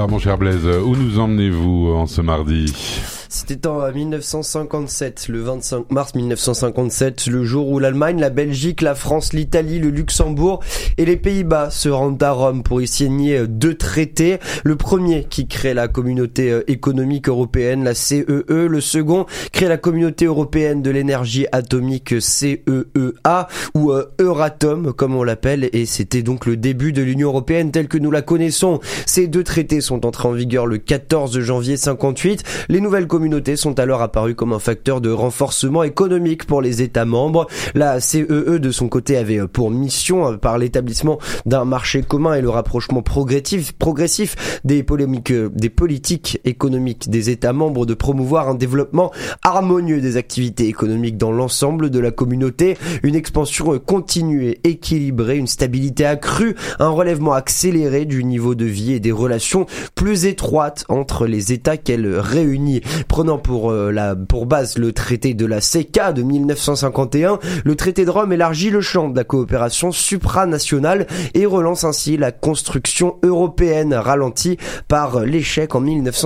Alors mon cher Blaise, où nous emmenez-vous en ce mardi ? C'était en 1957, le 25 mars 1957, le jour où l'Allemagne, la Belgique, la France, l'Italie, le Luxembourg et les Pays-Bas se rendent à Rome pour y signer deux traités. Le premier qui crée la communauté économique européenne, la CEE. Le second crée la communauté européenne de l'énergie atomique, CEEA, ou Euratom comme on l'appelle, et c'était donc le début de l'Union européenne telle que nous la connaissons. Ces deux traités sont entrés en vigueur le 14 janvier 58. Les nouvelles communautés sont alors apparues comme un facteur de renforcement économique pour les États membres. La CEE de son côté avait pour mission, par l'établissement d'un marché commun et le rapprochement progressif des politiques économiques des États membres, de promouvoir un développement harmonieux des activités économiques dans l'ensemble de la communauté, une expansion continue et équilibrée, une stabilité accrue, un relèvement accéléré du niveau de vie et des relations plus étroites entre les États qu'elle réunit. Prenant pour base le traité de la CECA de 1951, le traité de Rome élargit le champ de la coopération supranationale et relance ainsi la construction européenne, ralentie par l'échec en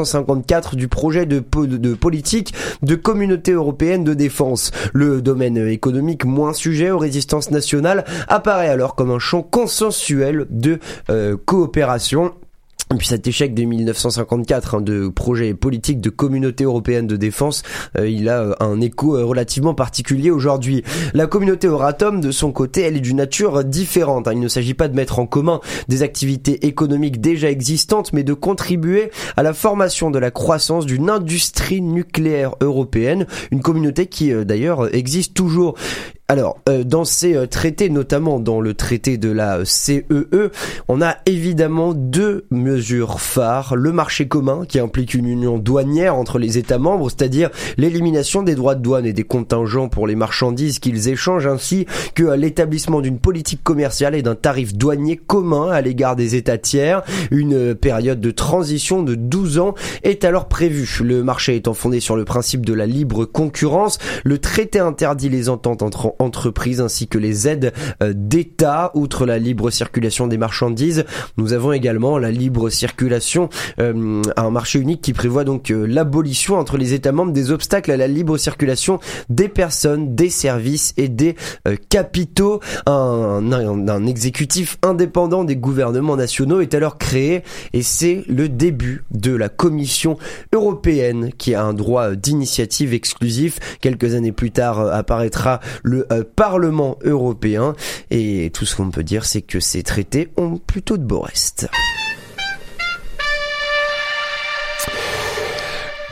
1954 du projet de politique de communauté européenne de défense. Le domaine économique, moins sujet aux résistances nationales, apparaît alors comme un champ consensuel de coopération. Et puis cet échec de 1954 de projet politique de communauté européenne de défense, il a un écho relativement particulier aujourd'hui. La communauté Euratom, de son côté, elle est d'une nature différente. Il ne s'agit pas de mettre en commun des activités économiques déjà existantes, mais de contribuer à la formation de la croissance d'une industrie nucléaire européenne, une communauté qui d'ailleurs existe toujours. Alors, dans ces traités, notamment dans le traité de la CEE, on a évidemment deux mesures phares. Le marché commun, qui implique une union douanière entre les États membres, c'est-à-dire l'élimination des droits de douane et des contingents pour les marchandises qu'ils échangent, ainsi que l'établissement d'une politique commerciale et d'un tarif douanier commun à l'égard des États tiers. Une période de transition de 12 ans est alors prévue. Le marché étant fondé sur le principe de la libre concurrence, le traité interdit les ententes entre entreprises ainsi que les aides d'État. Outre la libre circulation des marchandises, nous avons également la libre circulation, un marché unique qui prévoit donc l'abolition entre les États membres des obstacles à la libre circulation des personnes, des services et des capitaux. Un exécutif indépendant des gouvernements nationaux est alors créé et c'est le début de la Commission européenne qui a un droit d'initiative exclusif. Quelques années plus tard apparaîtra le Parlement européen et tout ce qu'on peut dire c'est que ces traités ont plutôt de beaux restes.